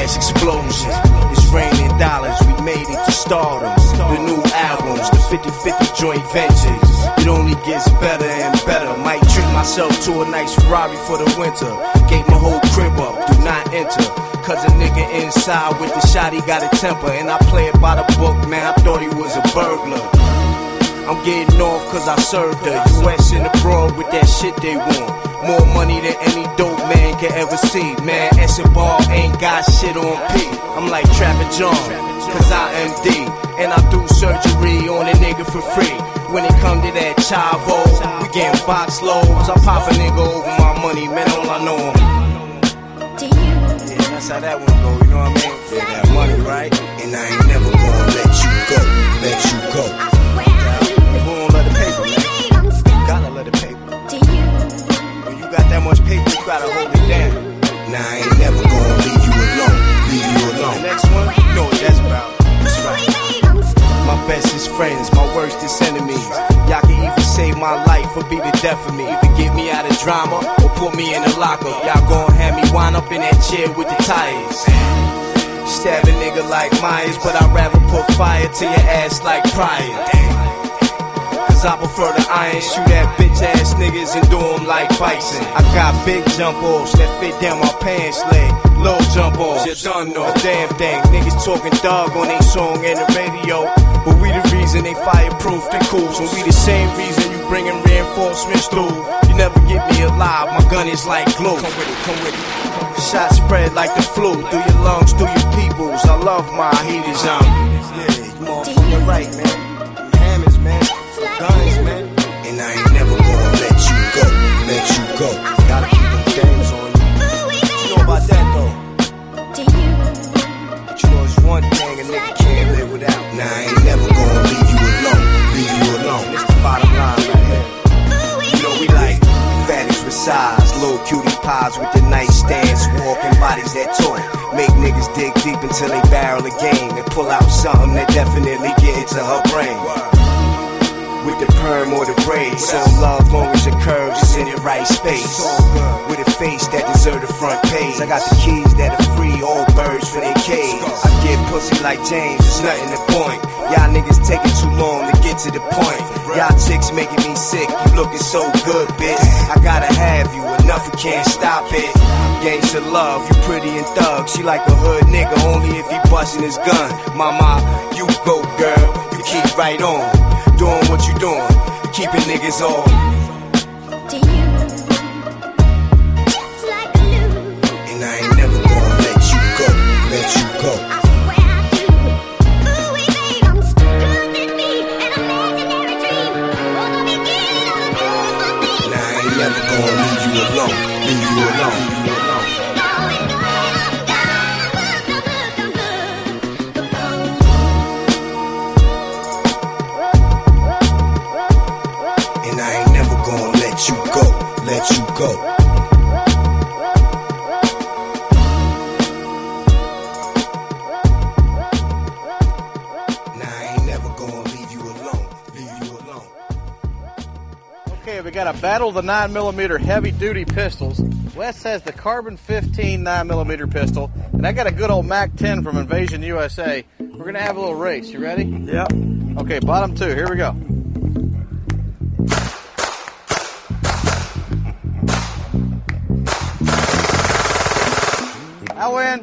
mass explosion. It's raining dollars, we made it to stardom. The new albums, the 50-50 joint ventures. It only gets better and better. Might treat myself to a nice Ferrari for the winter. Gave my whole crib up, do not enter. Cause a nigga inside with the shot, he got a temper. And I play it by the book, man, I thought he was a burglar. I'm getting off cause I served the US and abroad with that shit they want. More money than any dope man can ever see. Man, Escobar ain't got shit on P. I'm like Trapper John, cause I MD. And I do surgery on a nigga for free. When it come to that chavo, we getting box loads. I pop a nigga over my money, man, all I know him. Yeah, that's how that one go, you know what I mean? For that money, right? And I ain't never gonna let you go, let you go. Who won't let the paper, man? You gotta let the paper. When you got that much paper, you gotta hold it down. Now I ain't never gonna leave you alone, leave you alone. The next one, you know what that's about. That's right. My bestest friends, my worstest enemies. Y'all can even save my life or be the death of me. Either get me out of drama or put me in the lockup. Y'all gon' have me wind up in that chair with the tires. Stab a nigga like Myers, but I'd rather put fire to your ass like Pryor. Cause I prefer the iron, shoot at bitch ass niggas and do them like Bison. I got big jump offs that fit down my pants leg. Low jump offs, you done know. Damn thing, niggas talking dog on they song and the radio. But we the reason they fireproof the cools. And we the same reason you bringing reinforcements through. You never get me alive, my gun is like glue. Come with it, come with it. Shot spread like the flu, through your lungs, through your peoples. I love my heaters on. Yeah, you motherfucking right, man. Hammers, man. Guns, man. And I ain't never gonna let you go, let you go. Gotta keep them games on you. What you know about that though? But you know it's one thing a nigga can't live without. Now I ain't never gonna leave you alone, leave you alone. And it's the bottom line right here. You know we like fatties with size, little cutie pies with the nightstands, walking bodies that talk. Make niggas dig deep until they barrel a game and pull out something that definitely get into her brain. With the perm or the braids, so love long as your curves is in the right space. With a face that deserve the front page. I got the keys that are free, all birds for their cage. I get pussy like James, it's nothing to point. Y'all niggas taking too long to get to the point. Y'all chicks making me sick, you looking so good, bitch. I gotta have you, enough, you can't stop it. Gangsta love, you pretty and thug. She like a hood nigga, only if he bustin' his gun. Mama, you go girl, you keep right on. Doing what you doing, keeping niggas on. And I ain't never gonna let you go, let you go. Now I ain't never gonna leave you alone, leave you alone. Let you go. Now I ain't never gonna leave you alone, leave you alone. Okay, we got a Battle of the 9mm heavy duty pistols. Wes has the Carbon 15 9mm pistol, and I got a good old Mac 10 from Invasion USA. We're gonna have a little race. You ready? Yep. Okay, bottom two. Here we go.